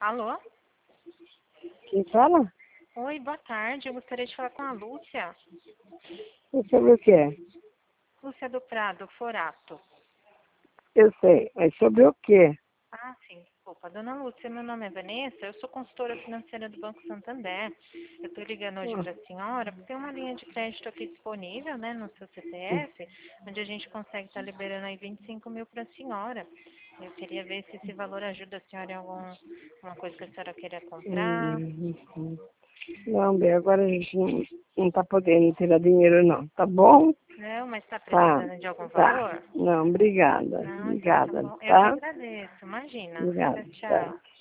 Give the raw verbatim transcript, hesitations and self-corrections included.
Alô? Quem fala? Oi, boa tarde. Eu gostaria de falar com a Lúcia. E sobre o quê? Lúcia do Prado, Forato. Eu sei, mas sobre o quê? Ah, sim, desculpa. Dona Lúcia, meu nome é Vanessa, eu sou consultora financeira do Banco Santander. Eu estou ligando hoje Ah, para a senhora porque tem uma linha de crédito aqui disponível, né, no seu C P F, onde a gente consegue estar liberando aí vinte e cinco mil para a senhora. Eu queria ver se esse valor ajuda a senhora em alguma coisa que a senhora queira comprar. hum, hum. Não, bem, agora a gente não, não tá podendo tirar dinheiro não, tá bom? Não, mas está Tá, precisando de algum tá. valor? Não, obrigada. Não, então tá Obrigada, bom. Eu que tá? agradeço, imagina. Obrigada, Tchau, tá. tchau.